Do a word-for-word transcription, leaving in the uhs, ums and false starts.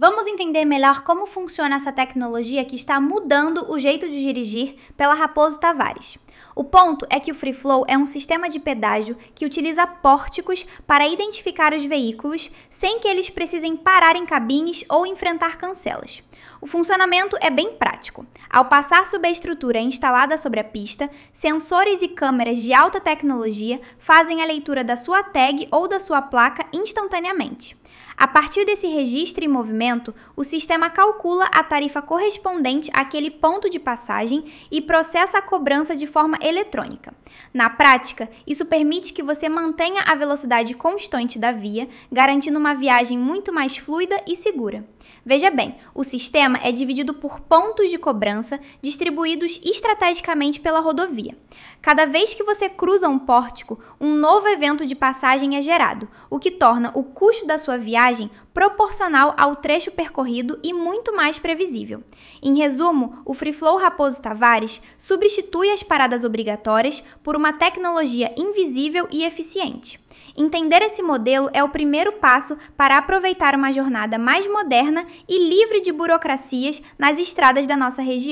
Vamos entender melhor como funciona essa tecnologia que está mudando o jeito de dirigir pela Raposo Tavares. O ponto é que o Free Flow é um sistema de pedágio que utiliza pórticos para identificar os veículos sem que eles precisem parar em cabines ou enfrentar cancelas. O funcionamento é bem prático. Ao passar sob a estrutura instalada sobre a pista, sensores e câmeras de alta tecnologia fazem a leitura da sua tag ou da sua placa instantaneamente. A partir desse registro em movimento, o sistema calcula a tarifa correspondente àquele ponto de passagem e processa a cobrança de forma eletrônica. Na prática, isso permite que você mantenha a velocidade constante da via, garantindo uma viagem muito mais fluida e segura. Veja bem, o sistema é dividido por pontos de cobrança distribuídos estrategicamente pela rodovia. Cada vez que você cruza um pórtico, um novo evento de passagem é gerado, o que torna o custo da sua viagem proporcional ao trecho percorrido e muito mais previsível. Em resumo, o Free Flow Raposo Tavares substitui as paradas obrigatórias por uma tecnologia invisível e eficiente. Entender esse modelo é o primeiro passo para aproveitar uma jornada mais moderna e livre de burocracias nas estradas da nossa região.